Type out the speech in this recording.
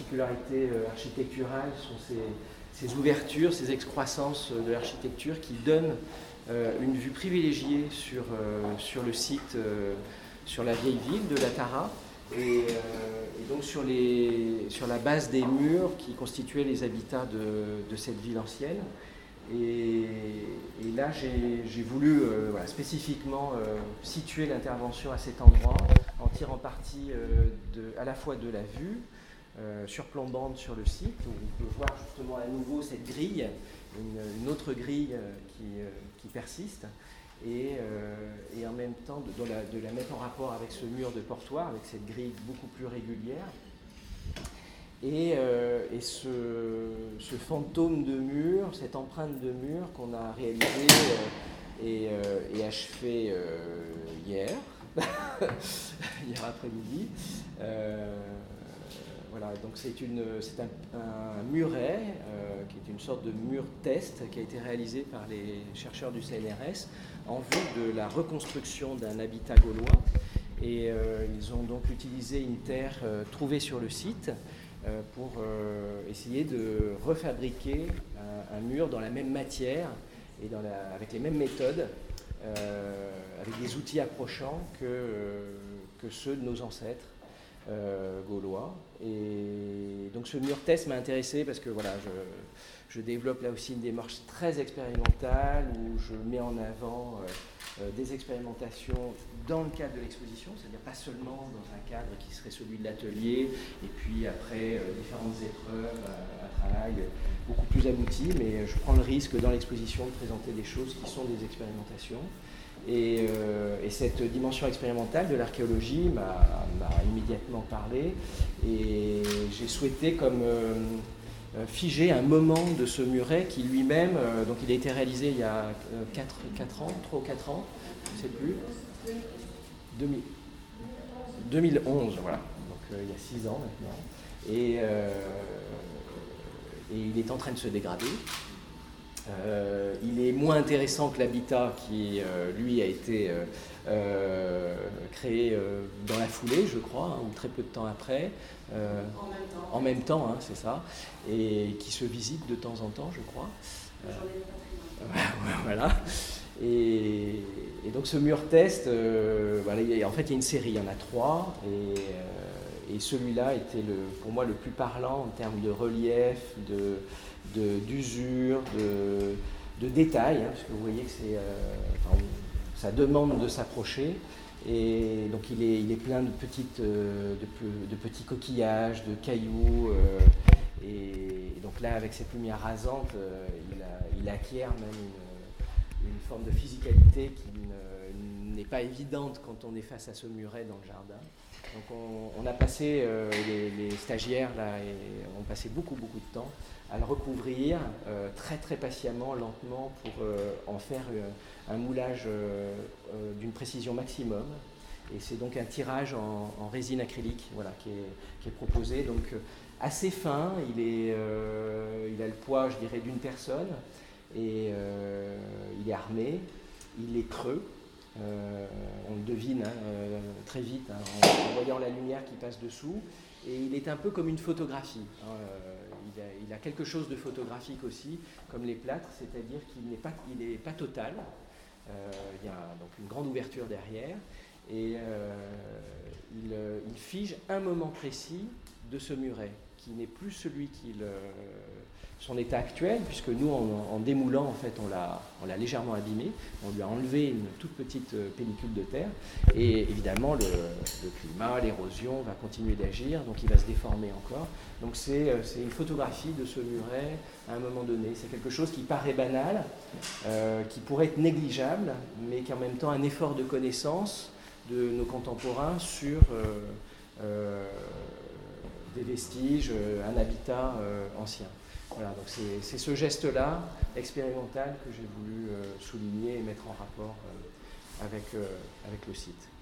particularité architecturale sont ces ouvertures, ces excroissances de l'architecture qui donnent une vue privilégiée sur le site, sur la vieille ville de la Tara, et donc sur la base des murs qui constituaient les habitats de cette ville ancienne. Et là, j'ai voulu spécifiquement situer l'intervention à cet endroit, en tirant parti à la fois de la vue surplombante sur le site, où on peut voir justement à nouveau cette grille, une autre grille qui persiste, et en même temps de la mettre en rapport avec ce mur de portoir, avec cette grille beaucoup plus régulière. Et ce fantôme de mur, cette empreinte de mur qu'on a réalisée et achevée hier après-midi. Voilà, donc c'est un muret qui est une sorte de mur test qui a été réalisé par les chercheurs du CNRS en vue de la reconstruction d'un habitat gaulois. Et ils ont donc utilisé une terre trouvée sur le site pour essayer de refabriquer un mur dans la même matière et avec les mêmes méthodes, avec des outils approchants que ceux de nos ancêtres gaulois. Et donc ce mur test m'a intéressé parce que voilà, je développe là aussi une démarche très expérimentale où je mets en avant des expérimentations dans le cadre de l'exposition, c'est-à-dire pas seulement dans un cadre qui serait celui de l'atelier, et puis après différentes épreuves, un travail beaucoup plus abouti, mais je prends le risque dans l'exposition de présenter des choses qui sont des expérimentations. Et cette dimension expérimentale de l'archéologie m'a immédiatement parlé, et j'ai souhaité comme figer un moment de ce muret qui lui-même, donc il a été réalisé il y a 3 ou 4 ans, je ne sais plus, 2011, voilà, donc il y a 6 ans maintenant, et il est en train de se dégrader. Il est moins intéressant que l'habitat qui, lui, a été créé dans la foulée, je crois, ou très peu de temps après. En même temps, hein, c'est ça, et qui se visite de temps en temps, je crois. Voilà. Et donc ce mur test, voilà, en fait, il y a une série, il y en a 3, et celui-là était pour moi le plus parlant en termes de relief, d'usure, de détails, hein, parce que vous voyez que ça demande de s'approcher, et donc il est plein de petits coquillages, de cailloux, et donc là avec cette lumière rasante, il acquiert même une forme de physicalité qui n'est pas évidente quand on est face à ce muret dans le jardin. Donc on a passé, les stagiaires là, ont passé beaucoup de temps à le recouvrir très très patiemment, lentement, pour en faire un moulage d'une précision maximum. Et c'est donc un tirage en résine acrylique, voilà, qui est proposé, donc assez fin. Il a le poids, je dirais, d'une personne, et il est armé, il est creux. On le devine très vite, hein, en voyant la lumière qui passe dessous, et il est un peu comme une photographie, hein. Il a quelque chose de photographique aussi, comme les plâtres, c'est-à-dire qu'il n'est pas total. Il y a donc une grande ouverture derrière, et il fige un moment précis de ce muret, qui n'est plus celui son état actuel, puisque nous, en démoulant, en fait, on l'a légèrement abîmé, on lui a enlevé une toute petite pellicule de terre, et évidemment, le climat, l'érosion va continuer d'agir, donc il va se déformer encore. Donc c'est une photographie de ce muret à un moment donné. C'est quelque chose qui paraît banal, qui pourrait être négligeable, mais qui est en même temps un effort de connaissance de nos contemporains sur des vestiges, un habitat ancien. Voilà, donc c'est ce geste-là, expérimental, que j'ai voulu souligner et mettre en rapport avec le site.